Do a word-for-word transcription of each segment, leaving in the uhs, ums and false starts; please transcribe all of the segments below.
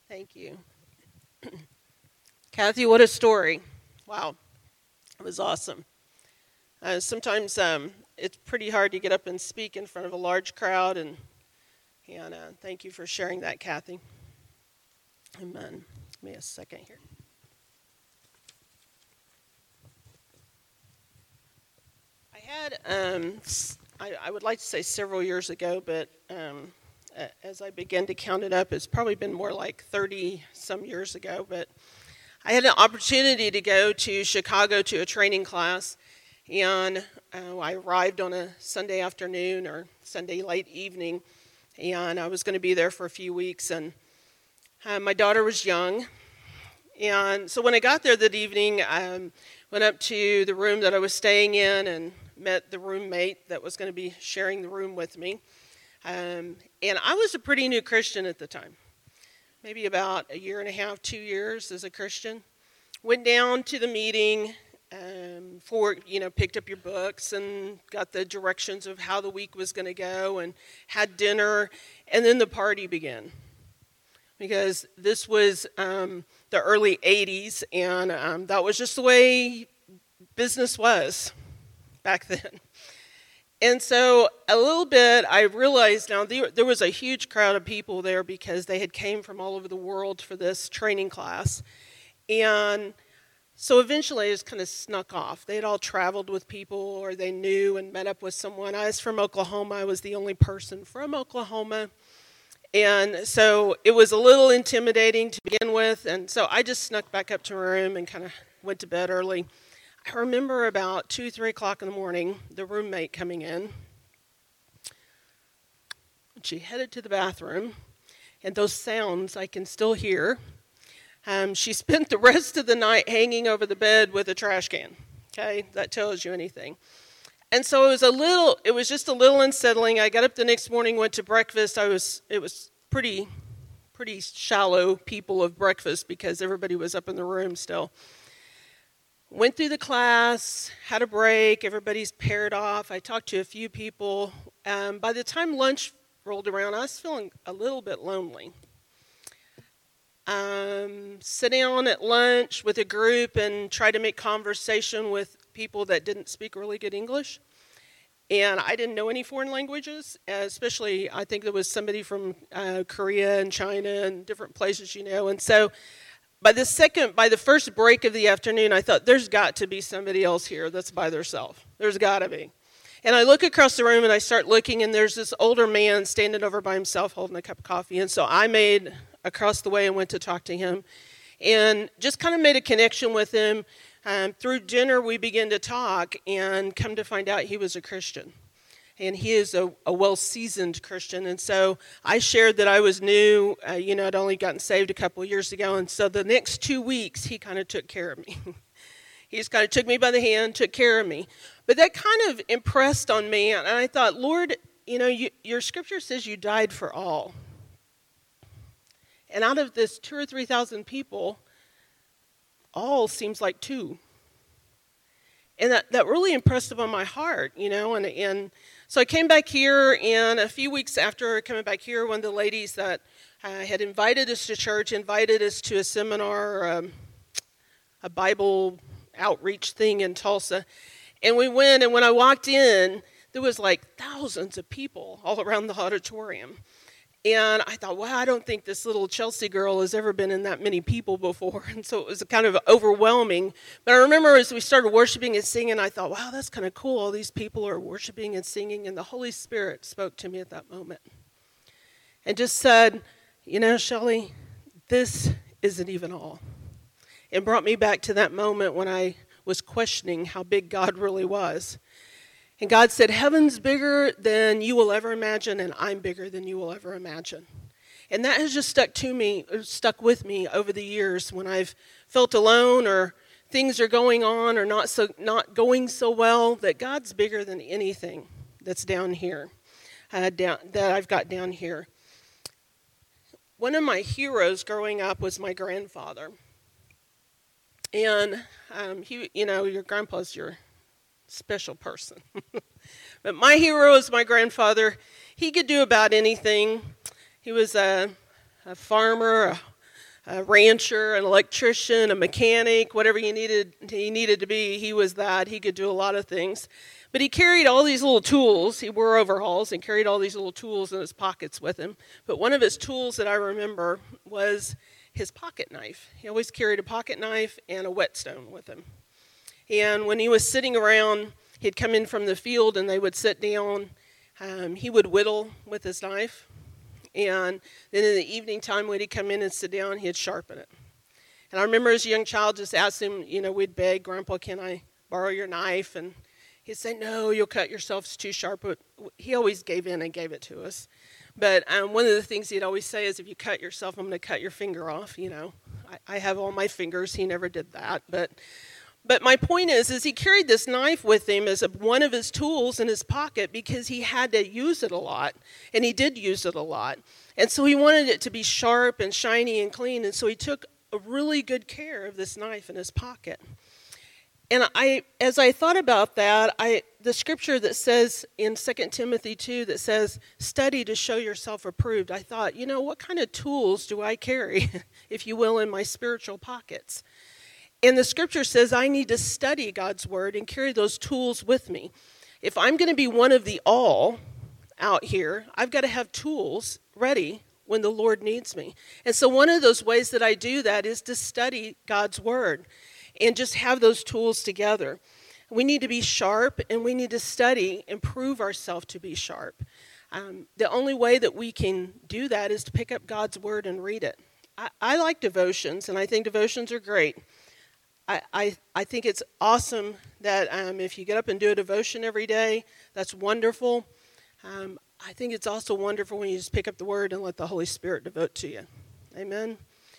Thank you. Kathy, what a story. Wow. It was awesome. Uh, sometimes um, it's pretty hard to get up and speak in front of a large crowd, and, and uh, thank you for sharing that, Kathy. Amen. Give me a second here. I had, um, I, I would like to say several years ago, but um, as I begin to count it up, it's probably been more like thirty some years ago, but I had an opportunity to go to Chicago to a training class, and uh, I arrived on a Sunday afternoon or Sunday late evening, and I was going to be there for a few weeks, and uh, my daughter was young, and so when I got there that evening, I um, went up to the room that I was staying in and met the roommate that was going to be sharing the room with me. Um, and I was a pretty new Christian at the time, maybe about a year and a half, two years as a Christian. Went down to the meeting um, for, you know, picked up your books and got the directions of how the week was going to go and had dinner. And then the party began. Because this was um, the early eighties, and um, that was just the way business was back then. And so a little bit, I realized now there, there was a huge crowd of people there because they had came from all over the world for this training class. And so eventually I just kind of snuck off. They had all traveled with people, or they knew and met up with someone. I was from Oklahoma. I was the only person from Oklahoma. And so it was a little intimidating to begin with. And so I just snuck back up to my room and kind of went to bed early. I remember about two, three o'clock in the morning, the roommate coming in. She headed to the bathroom, and those sounds I can still hear. Um, she spent the rest of the night hanging over the bed with a trash can. Okay, that tells you anything. And so it was a little, it was just a little unsettling. I got up the next morning, went to breakfast. I was, it was pretty, pretty shallow people of breakfast because everybody was up in the room still. Went through the class, had a break, everybody's paired off. I talked to a few people. Um, by the time lunch rolled around, I was feeling a little bit lonely. Um, sit down at lunch with a group and try to make conversation with people that didn't speak really good English. And I didn't know any foreign languages, especially I think there was somebody from uh, Korea and China and different places, you know. And so By the second, by the first break of the afternoon, I thought, there's got to be somebody else here that's by themselves. There's got to be. And I look across the room, and I start looking, and there's this older man standing over by himself holding a cup of coffee. And so I made across the way and went to talk to him and just kind of made a connection with him. Um, through dinner, we began to talk, and come to find out he was a Christian. And he is a, a well-seasoned Christian. And so I shared that I was new. Uh, you know, I'd only gotten saved a couple of years ago. And so the next two weeks, he kind of took care of me. He just kind of took me by the hand, took care of me. But that kind of impressed on me. And I thought, Lord, you know, you, your scripture says you died for all. And out of this two or three thousand people, all seems like two. And that, that really impressed upon my heart, you know, and, and so I came back here, and a few weeks after coming back here, one of the ladies that uh, had invited us to church, invited us to a seminar, um, a Bible outreach thing in Tulsa, and we went, and when I walked in, there was like thousands of people all around the auditorium. And I thought, wow, I don't think this little Chelsea girl has ever been in that many people before. And so it was kind of overwhelming. But I remember as we started worshiping and singing, I thought, wow, that's kind of cool. All these people are worshiping and singing. And the Holy Spirit spoke to me at that moment and just said, you know, Shelley, this isn't even all. It brought me back to that moment when I was questioning how big God really was. And God said, heaven's bigger than you will ever imagine, and I'm bigger than you will ever imagine. And that has just stuck to me, stuck with me over the years when I've felt alone or things are going on or not so not going so well, that God's bigger than anything that's down here, uh, down, that I've got down here. One of my heroes growing up was my grandfather. And um, he, you know, your grandpa's your special person. But my hero is my grandfather. He could do about anything. He was a, a farmer, a a rancher, an electrician, a mechanic, whatever he needed, he needed to be, he was that. He could do a lot of things. But he carried all these little tools. He wore overalls and carried all these little tools in his pockets with him. But one of his tools that I remember was his pocket knife. He always carried a pocket knife and a whetstone with him. And when he was sitting around, he'd come in from the field and they would sit down. Um, he would whittle with his knife. And then in the evening time when he'd come in and sit down, he'd sharpen it. And I remember as a young child just asked him, you know, we'd beg, Grandpa, can I borrow your knife? And he'd say, no, you'll cut yourself, it's too sharp. But he always gave in and gave it to us. But um, one of the things he'd always say is, if you cut yourself, I'm going to cut your finger off, you know. I, I have all my fingers. He never did that. But but my point is, is he carried this knife with him as a, one of his tools in his pocket because he had to use it a lot. And he did use it a lot. And so he wanted it to be sharp and shiny and clean. And so he took a really good care of this knife in his pocket. And I, as I thought about that, I the scripture that says in Second Timothy two that says, study to show yourself approved, I thought, you know, what kind of tools do I carry, if you will, in my spiritual pockets? And the scripture says I need to study God's word and carry those tools with me. If I'm going to be one of the all out here, I've got to have tools ready when the Lord needs me. And so one of those ways that I do that is to study God's word and just have those tools together. We need to be sharp, and we need to study and prove ourselves to be sharp. Um, the only way that we can do that is to pick up God's word and read it. I, I like devotions, and I think devotions are great. I, I, I think it's awesome that um, if you get up and do a devotion every day, that's wonderful. Um, I think it's also wonderful when you just pick up the word and let the Holy Spirit devote to you. Amen.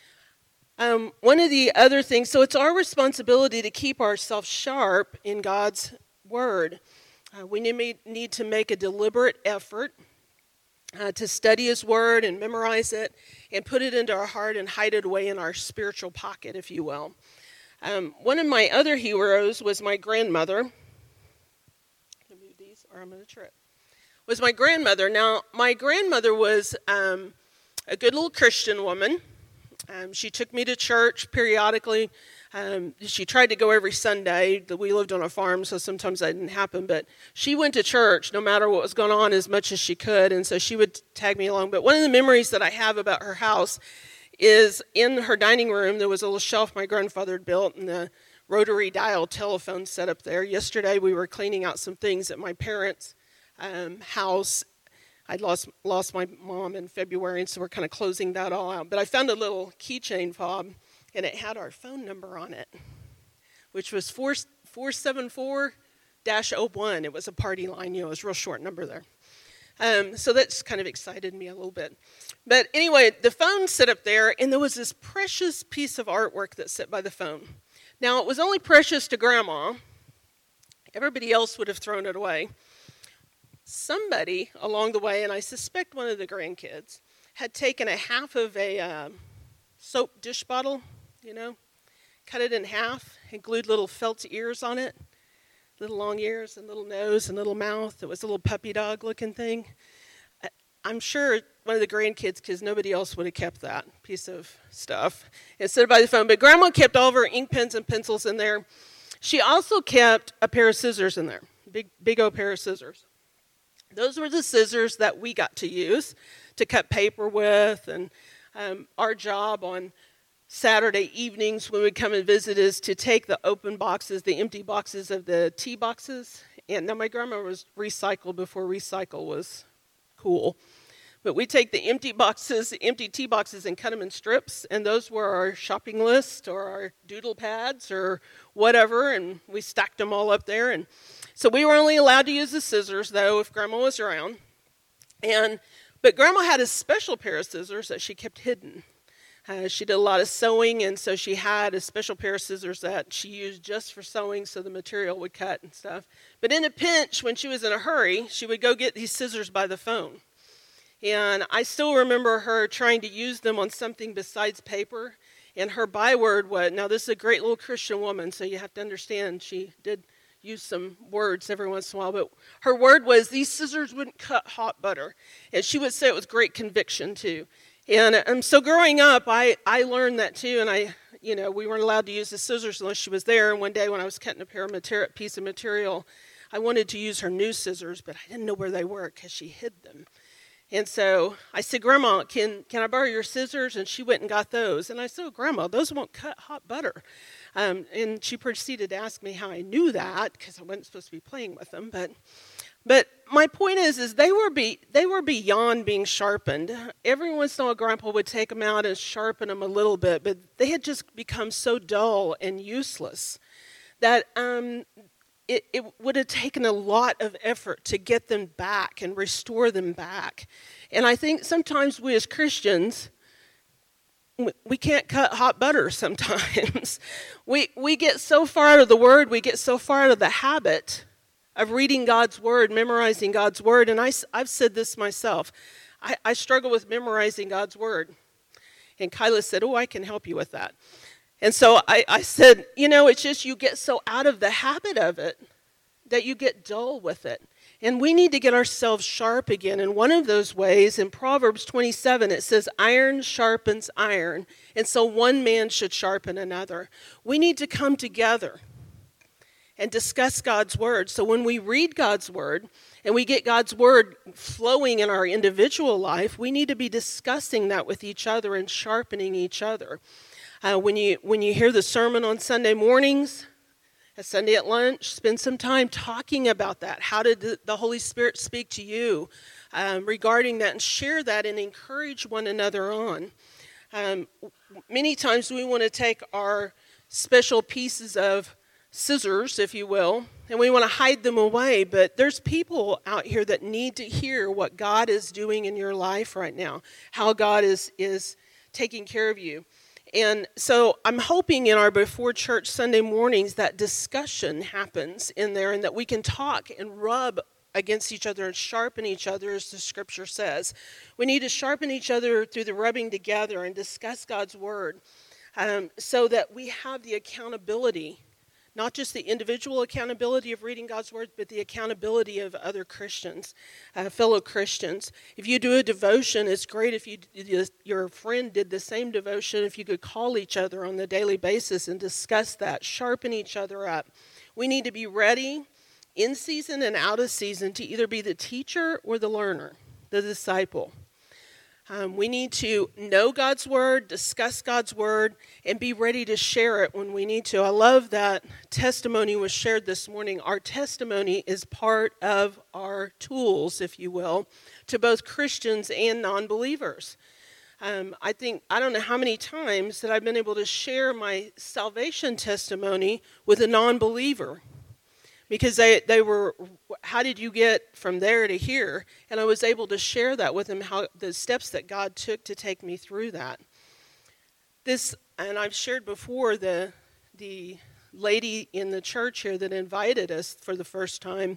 Um, one of the other things, so it's our responsibility to keep ourselves sharp in God's word. Uh, we need, need to make a deliberate effort uh, to study his word and memorize it and put it into our heart and hide it away in our spiritual pocket, if you will. Um, one of my other heroes was my grandmother. Can I move these or I'm going to trip? Was my grandmother. Now, my grandmother was um, a good little Christian woman. Um, she took me to church periodically. Um, she tried to go every Sunday. We lived on a farm, so sometimes that didn't happen. But she went to church no matter what was going on as much as she could, and so she would tag me along. But one of the memories that I have about her house is in her dining room, there was a little shelf my grandfather had built, and the rotary dial telephone set up there. Yesterday we were cleaning out some things at my parents' um, house. I'd lost lost my mom in February, and so we're kind of closing that all out. But I found a little keychain fob, and it had our phone number on it, which was four seven four dash zero one. It was a party line, you know, it was a real short number there. Um, so that just kind of excited me a little bit. But anyway, the phone set up there, and there was this precious piece of artwork that sat by the phone. Now, it was only precious to Grandma. Everybody else would have thrown it away. Somebody along the way, and I suspect one of the grandkids, had taken a half of a uh, soap dish bottle, you know, cut it in half and glued little felt ears on it, little long ears and little nose and little mouth. It was a little puppy dog looking thing. I, I'm sure one of the grandkids, because nobody else would have kept that piece of stuff, and set it by the phone. But Grandma kept all of her ink pens and pencils in there. She also kept a pair of scissors in there, big, big old pair of scissors. Those were the scissors that we got to use to cut paper with, and um, our job on Saturday evenings when we'd come and visit is to take the open boxes, the empty boxes of the tea boxes. And now my grandma was recycled before recycle was cool. But we take the empty boxes, empty tea boxes, and cut them in strips, and those were our shopping list or our doodle pads or whatever, and we stacked them all up there. And so we were only allowed to use the scissors, though, if Grandma was around. And but Grandma had a special pair of scissors that she kept hidden. Uh, she did a lot of sewing, and so she had a special pair of scissors that she used just for sewing so the material would cut and stuff. But in a pinch, when she was in a hurry, she would go get these scissors by the phone. And I still remember her trying to use them on something besides paper. And her byword was, now this is a great little Christian woman, so you have to understand she did use some words every once in a while. But her word was, these scissors wouldn't cut hot butter. And she would say it with great conviction, too. And um, so growing up, I, I learned that too, and I, you know, we weren't allowed to use the scissors unless she was there. And one day when I was cutting a pair of materi- piece of material, I wanted to use her new scissors, but I didn't know where they were because she hid them. And so I said, Grandma, can can I borrow your scissors? And she went and got those. And I said, oh, Grandma, those won't cut hot butter. Um, and she proceeded to ask me how I knew that, because I wasn't supposed to be playing with them. But but my point is, is they were be they were beyond being sharpened. Every once in a while, Grandpa would take them out and sharpen them a little bit, but they had just become so dull and useless that um, It, it would have taken a lot of effort to get them back and restore them back. And I think sometimes we as Christians, we can't cut hot butter sometimes. we we get so far out of the Word, we get so far out of the habit of reading God's Word, memorizing God's Word. And I, I've said this myself. I, I struggle with memorizing God's Word. And Kyla said, oh, I can help you with that. And so I, I said, you know, it's just you get so out of the habit of it that you get dull with it. And we need to get ourselves sharp again. And one of those ways, in Proverbs twenty-seven, it says, iron sharpens iron, and so one man should sharpen another. We need to come together and discuss God's Word. So when we read God's Word and we get God's Word flowing in our individual life, we need to be discussing that with each other and sharpening each other. Uh, when you when you hear the sermon on Sunday mornings, a Sunday at lunch, spend some time talking about that. How did the, the Holy Spirit speak to you um, regarding that, and share that and encourage one another on. Um, many times we want to take our special pieces of scissors, if you will, and we want to hide them away, but there's people out here that need to hear what God is doing in your life right now, how God is is taking care of you. And so I'm hoping in our before church Sunday mornings that discussion happens in there, and that we can talk and rub against each other and sharpen each other, as the scripture says. We need to sharpen each other through the rubbing together and discuss God's Word, um, so that we have the accountability, not just the individual accountability of reading God's Word, but the accountability of other Christians, uh, fellow Christians. If you do a devotion, it's great if you your friend did the same devotion, if you could call each other on a daily basis and discuss that, sharpen each other up. We need to be ready in season and out of season to either be the teacher or the learner, the disciple. Um, we need to know God's Word, discuss God's Word, and be ready to share it when we need to. I love that testimony was shared this morning. Our testimony is part of our tools, if you will, to both Christians and non-believers. Um, I think, I don't know how many times that I've been able to share my salvation testimony with a non-believer. Because they, they were, how did you get from there to here? And I was able to share that with them, how the steps that God took to take me through that. This, and I've shared before, the the lady in the church here that invited us for the first time,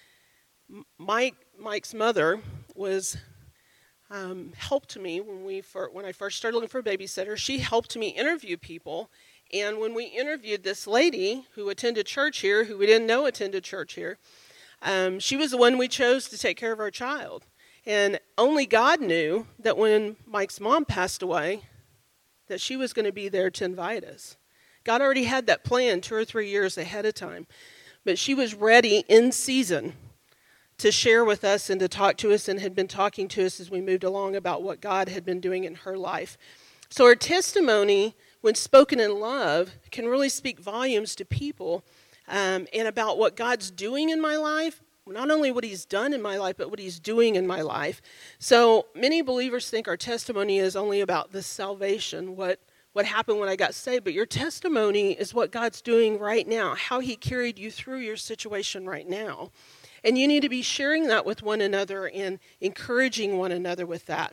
Mike Mike's mother was um, helped me when we for, when I first started looking for a babysitter. She helped me interview people. And when we interviewed this lady who attended church here, who we didn't know attended church here, um, she was the one we chose to take care of our child. And only God knew that when Mike's mom passed away, that she was going to be there to invite us. God already had that plan two or three years ahead of time. But she was ready in season to share with us and to talk to us, and had been talking to us as we moved along about what God had been doing in her life. So her testimony, when spoken in love, can really speak volumes to people, um, and about what God's doing in my life, not only what he's done in my life, but what he's doing in my life. So many believers think our testimony is only about the salvation, what, what happened when I got saved, but your testimony is what God's doing right now, how he carried you through your situation right now. And you need to be sharing that with one another and encouraging one another with that.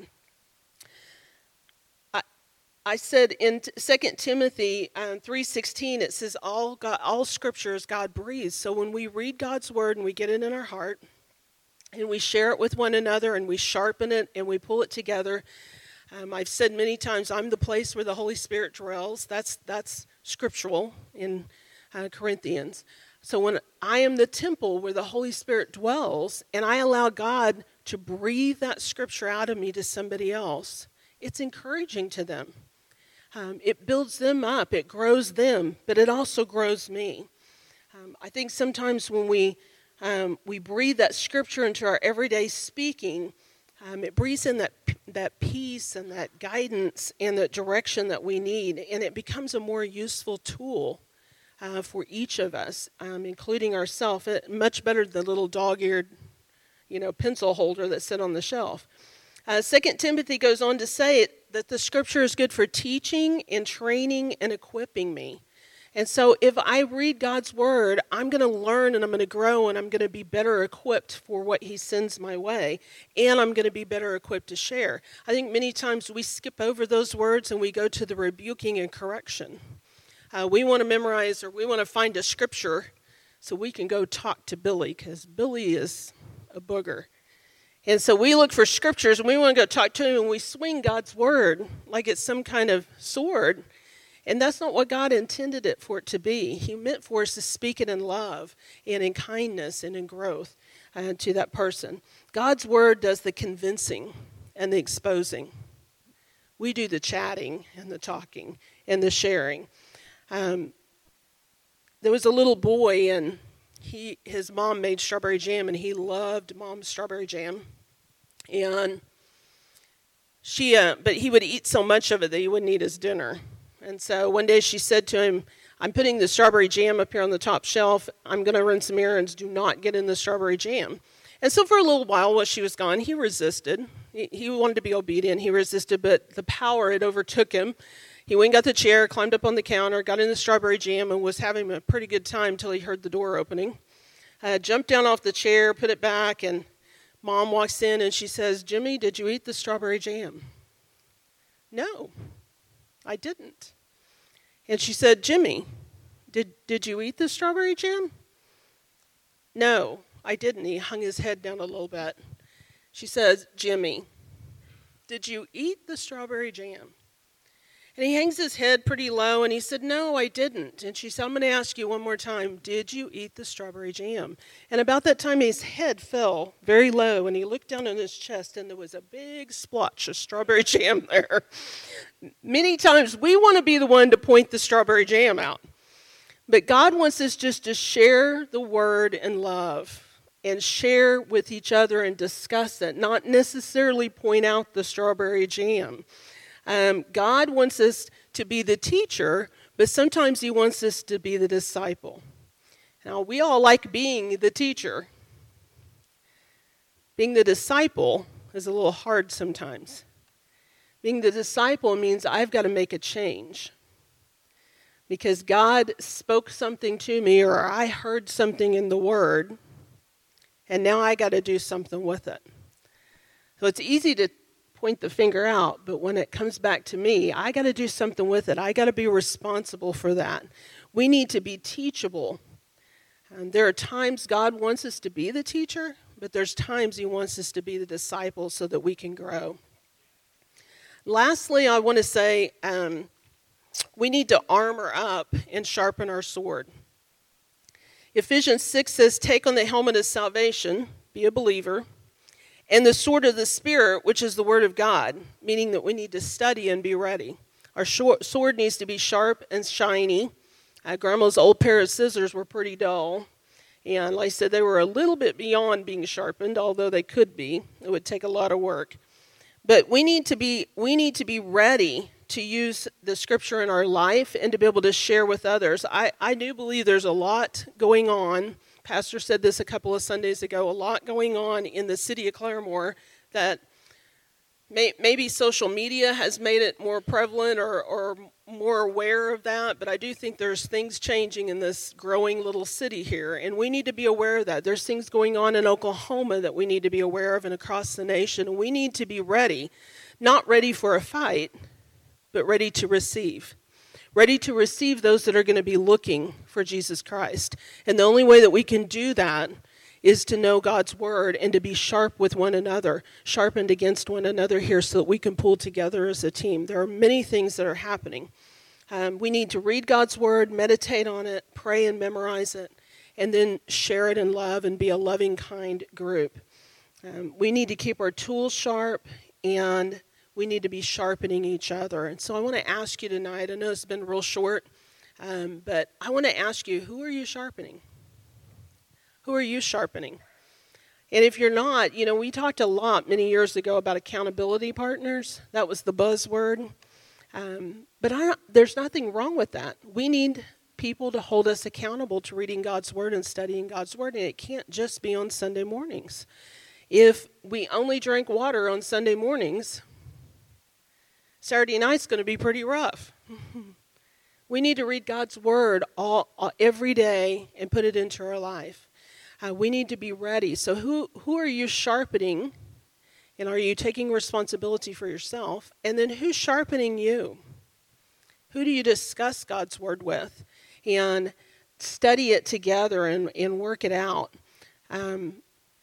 I said in Second Timothy um, three sixteen, it says all God, all Scripture is God breathed. So when we read God's Word and we get it in our heart, and we share it with one another, and we sharpen it, and we pull it together, um, I've said many times, I'm the place where the Holy Spirit dwells. That's that's scriptural in uh, Corinthians. So when I am the temple where the Holy Spirit dwells, and I allow God to breathe that Scripture out of me to somebody else, it's encouraging to them. Um, it builds them up, it grows them, but it also grows me. Um, I think sometimes when we um, we breathe that scripture into our everyday speaking, um, it breathes in that that peace and that guidance and that direction that we need, and it becomes a more useful tool uh, for each of us, um, including ourselves. Much better than the little dog-eared, you know, pencil holder that sit on the shelf. Uh, Second Timothy goes on to say it, that the scripture is good for teaching and training and equipping me. And so if I read God's word, I'm going to learn and I'm going to grow and I'm going to be better equipped for what he sends my way. And I'm going to be better equipped to share. I think many times we skip over those words and we go to the rebuking and correction. Uh, we want to memorize or we want to find a scripture so we can go talk to Billy, because Billy is a booger. And so we look for scriptures and we want to go talk to him, and we swing God's word like it's some kind of sword. And that's not what God intended it for it to be. He meant for us to speak it in love and in kindness and in growth uh, to that person. God's word does the convincing and the exposing. We do the chatting and the talking and the sharing. Um, there was a little boy, and he his mom made strawberry jam, and he loved mom's strawberry jam. And she, uh, but he would eat so much of it that he wouldn't eat his dinner. And so one day she said to him, I'm putting the strawberry jam up here on the top shelf. I'm going to run some errands. Do not get in the strawberry jam. And so for a little while while she was gone, he resisted. He, he wanted to be obedient. He resisted, but the power, it overtook him. He went and got the chair, climbed up on the counter, got in the strawberry jam, and was having a pretty good time till he heard the door opening. Uh, jumped down off the chair, put it back, and Mom walks in and she says, Jimmy, did you eat the strawberry jam? No, I didn't. And she said, Jimmy, did, did you eat the strawberry jam? No, I didn't. He hung his head down a little bit. She says, Jimmy, did you eat the strawberry jam? And he hangs his head pretty low, and he said, no, I didn't. And she said, I'm going to ask you one more time, did you eat the strawberry jam? And about that time, his head fell very low, and he looked down on his chest, and there was a big splotch of strawberry jam there. Many times, we want to be the one to point the strawberry jam out. But God wants us just to share the word in love and share with each other and discuss it, not necessarily point out the strawberry jam. Um, God wants us to be the teacher, but sometimes he wants us to be the disciple. Now, we all like being the teacher. Being the disciple is a little hard sometimes. Being the disciple means I've got to make a change. Because God spoke something to me, or I heard something in the Word, and now I got to do something with it. So it's easy to point the finger out, but when it comes back to me, I got to do something with it. I got to be responsible for that. We need to be teachable. And there are times God wants us to be the teacher, but there's times he wants us to be the disciple so that we can grow. Lastly, I want to say um, we need to armor up and sharpen our sword. Ephesians six says, take on the helmet of salvation, be a believer, and the sword of the Spirit, which is the Word of God, meaning that we need to study and be ready. Our short sword needs to be sharp and shiny. Uh, Grandma's old pair of scissors were pretty dull. And like I said, they were a little bit beyond being sharpened, although they could be. It would take a lot of work. But we need to be we need to be ready to use the Scripture in our life and to be able to share with others. I, I do believe there's a lot going on. Pastor said this a couple of Sundays ago, a lot going on in the city of Claremore that may, maybe social media has made it more prevalent or, or more aware of that, but I do think there's things changing in this growing little city here, and we need to be aware of that. There's things going on in Oklahoma that we need to be aware of and across the nation, and we need to be ready, not ready for a fight, but ready to receive. Ready to receive those that are going to be looking for Jesus Christ. And the only way that we can do that is to know God's word and to be sharp with one another, sharpened against one another here so that we can pull together as a team. There are many things that are happening. Um, we need to read God's word, meditate on it, pray and memorize it, and then share it in love and be a loving, kind group. Um, we need to keep our tools sharp, and we need to be sharpening each other. And so I want to ask you tonight, I know it's been real short, um, but I want to ask you, who are you sharpening? Who are you sharpening? And if you're not, you know, we talked a lot many years ago about accountability partners. That was the buzzword. Um, but I don't, there's nothing wrong with that. We need people to hold us accountable to reading God's Word and studying God's Word, and it can't just be on Sunday mornings. If we only drink water on Sunday mornings, Saturday night's going to be pretty rough. We need to read God's Word all, all every day and put it into our life. Uh, we need to be ready. So who who are you sharpening? And are you taking responsibility for yourself? And then who's sharpening you? Who do you discuss God's Word with? And study it together and, and work it out. Um,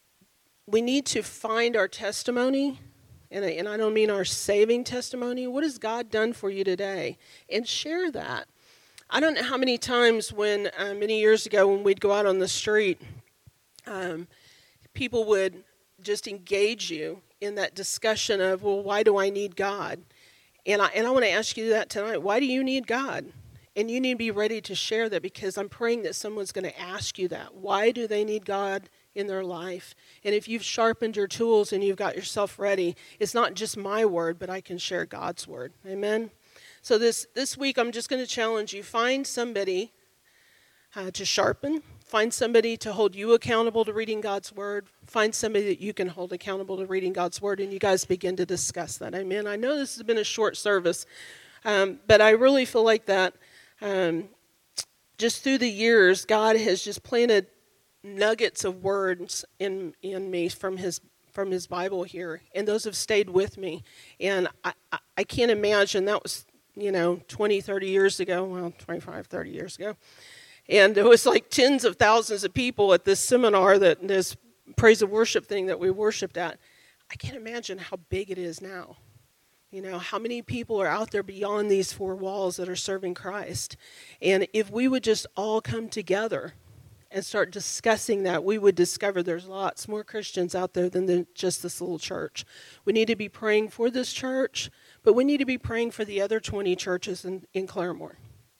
we need to find our testimony. And I, and I don't mean our saving testimony. What has God done for you today? And share that. I don't know how many times when, uh, many years ago when we'd go out on the street, um, people would just engage you in that discussion of, well, why do I need God? And I, and I want to ask you that tonight. Why do you need God? And you need to be ready to share that, because I'm praying that someone's going to ask you that. Why do they need God in their life? And if you've sharpened your tools and you've got yourself ready, it's not just my word, but I can share God's word. Amen? So this, this week, I'm just going to challenge you. Find somebody uh, to sharpen. Find somebody to hold you accountable to reading God's word. Find somebody that you can hold accountable to reading God's word, and you guys begin to discuss that. Amen? I know this has been a short service, um, but I really feel like that um, just through the years, God has just planted nuggets of words in in me from his from his Bible here, and those have stayed with me. And I, I, I can't imagine, that was, you know, twenty, thirty years ago, well, twenty-five, thirty years ago. And it was like tens of thousands of people at this seminar, that this praise and worship thing that we worshiped at. I can't imagine how big it is now. You know, how many people are out there beyond these four walls that are serving Christ. And if we would just all come together and start discussing that, we would discover there's lots more Christians out there than the, just this little church. We need to be praying for this church, but we need to be praying for the other twenty churches in, in Claremore.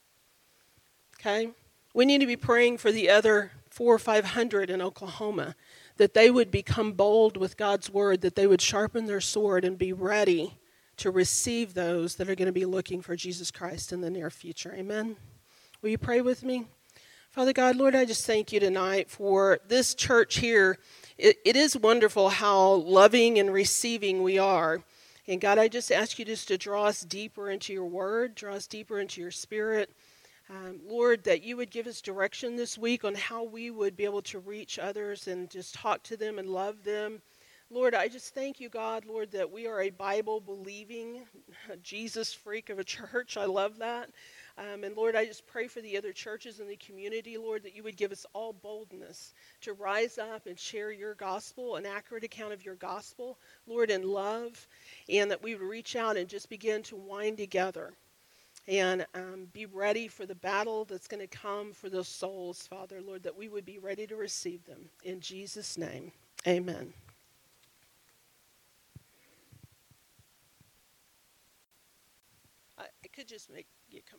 Okay? We need to be praying for the other four or five hundred in Oklahoma, that they would become bold with God's word, that they would sharpen their sword and be ready to receive those that are going to be looking for Jesus Christ in the near future. Amen? Will you pray with me? Father God, Lord, I just thank you tonight for this church here. It, it is wonderful how loving and receiving we are. And God, I just ask you just to draw us deeper into your word, draw us deeper into your spirit. Um, Lord, that you would give us direction this week on how we would be able to reach others and just talk to them and love them. Lord, I just thank you, God, Lord, that we are a Bible-believing, Jesus freak of a church. I love that. Um, and Lord, I just pray for the other churches in the community, Lord, that you would give us all boldness to rise up and share your gospel, an accurate account of your gospel, Lord, in love, and that we would reach out and just begin to wind together and um, be ready for the battle that's going to come for those souls, Father, Lord, that we would be ready to receive them. In Jesus' name, amen. I, I could just make you come.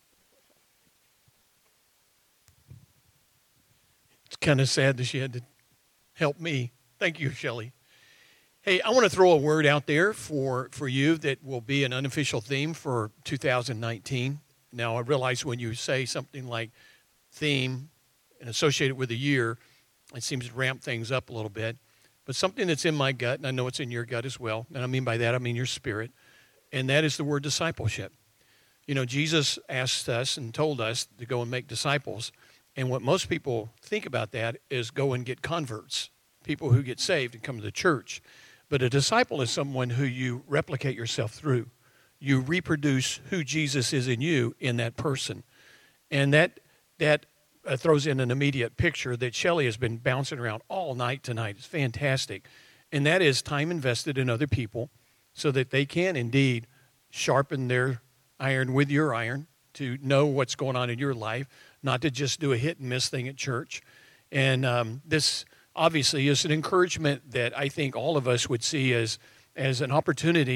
It's kind of sad that she had to help me. Thank you, Shelley. Hey, I want to throw a word out there for, for you that will be an unofficial theme for two thousand nineteen. Now, I realize when you say something like theme and associate it with a year, it seems to ramp things up a little bit. But something that's in my gut, and I know it's in your gut as well, and I mean by that, I mean your spirit, and that is the word discipleship. You know, Jesus asked us and told us to go and make disciples, and what most people think about that is go and get converts, people who get saved and come to the church. But a disciple is someone who you replicate yourself through. You reproduce who Jesus is in you in that person. And that that uh, throws in an immediate picture that Shelley has been bouncing around all night tonight. It's fantastic. And that is time invested in other people so that they can indeed sharpen their iron with your iron to know what's going on in your life, not to just do a hit and miss thing at church. And um, this obviously is an encouragement that I think all of us would see as, as an opportunity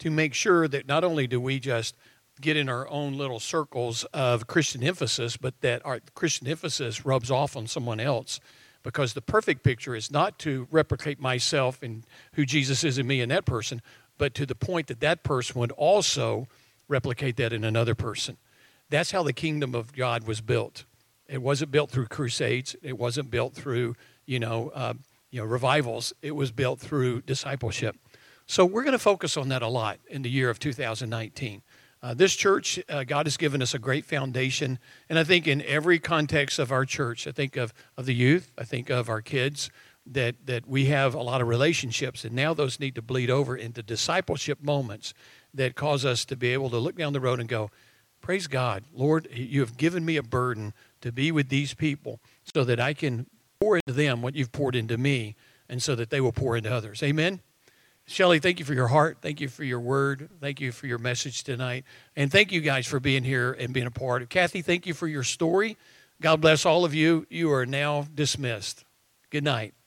to make sure that not only do we just get in our own little circles of Christian emphasis, but that our Christian emphasis rubs off on someone else. Because the perfect picture is not to replicate myself and who Jesus is in me and that person, but to the point that that person would also replicate that in another person. That's how the kingdom of God was built. It wasn't built through crusades. It wasn't built through, you know, uh, you know, revivals. It was built through discipleship. So we're going to focus on that a lot in the year of two thousand nineteen. Uh, this church, uh, God has given us a great foundation. And I think in every context of our church, I think of, of the youth, I think of our kids, that, that we have a lot of relationships. And now those need to bleed over into discipleship moments that cause us to be able to look down the road and go, praise God, Lord, you have given me a burden to be with these people so that I can pour into them what you've poured into me and so that they will pour into others. Amen? Shelley, thank you for your heart. Thank you for your word. Thank you for your message tonight. And thank you guys for being here and being a part of it. Kathy, thank you for your story. God bless all of you. You are now dismissed. Good night.